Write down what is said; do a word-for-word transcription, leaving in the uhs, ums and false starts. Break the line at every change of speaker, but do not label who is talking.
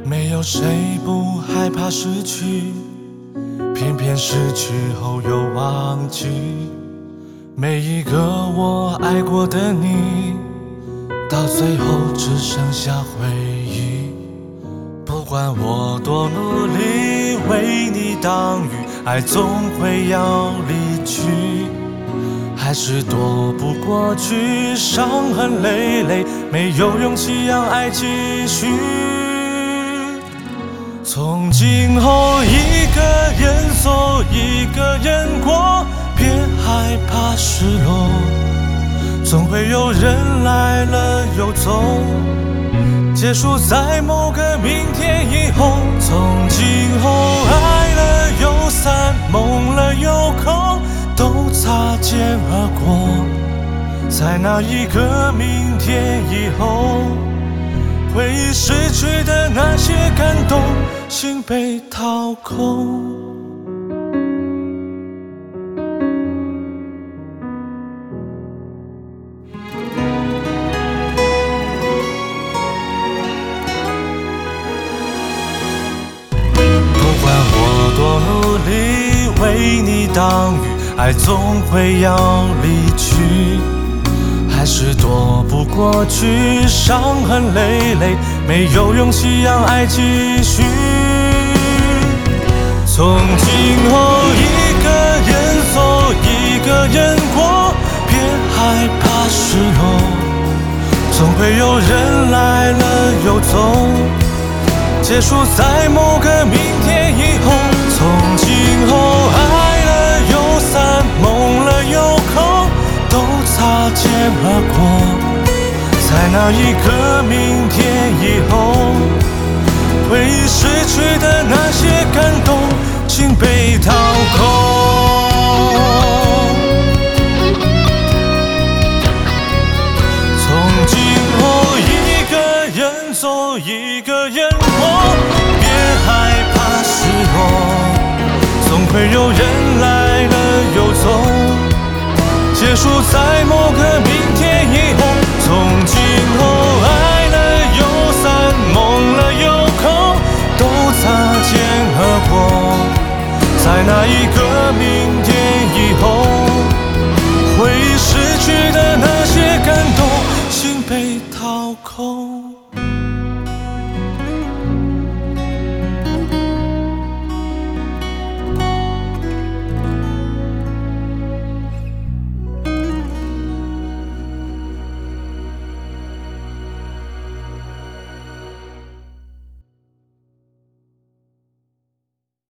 没有谁不害怕失去，偏偏失去后又忘记每一个我爱过的你，到最后只剩下回忆。不管我多努力为你挡雨，爱总会要离去，还是躲不过去，伤痕累累，没有勇气让爱继续。从今后一个人走，一个人过，别害怕失落，总会有人来了又走，结束在某个明天以后。从今后爱了又散，梦了又空，都擦肩而过，在那一个明天以后，回忆失去的那些感动，心被掏空。不管我多努力为你挡雨，爱总会要离去，还是躲不过去，伤痕累累，没有勇气让爱继续。从今后一个人走，一个人过，别害怕失落，总会有人来了又走，结束在某个明天以后。从今后爱了又散，梦了又空，都擦肩而过，在那一个明天以后，回忆失去的那些感动，竟被掏空。从今后一个人走，一个人过，别害怕失落，总会有人来了又走，结束在某个明天以后。从今后爱了又散，梦了又空，都擦肩而过，在那一个明天以后，回忆失去的那些感动，心被掏空。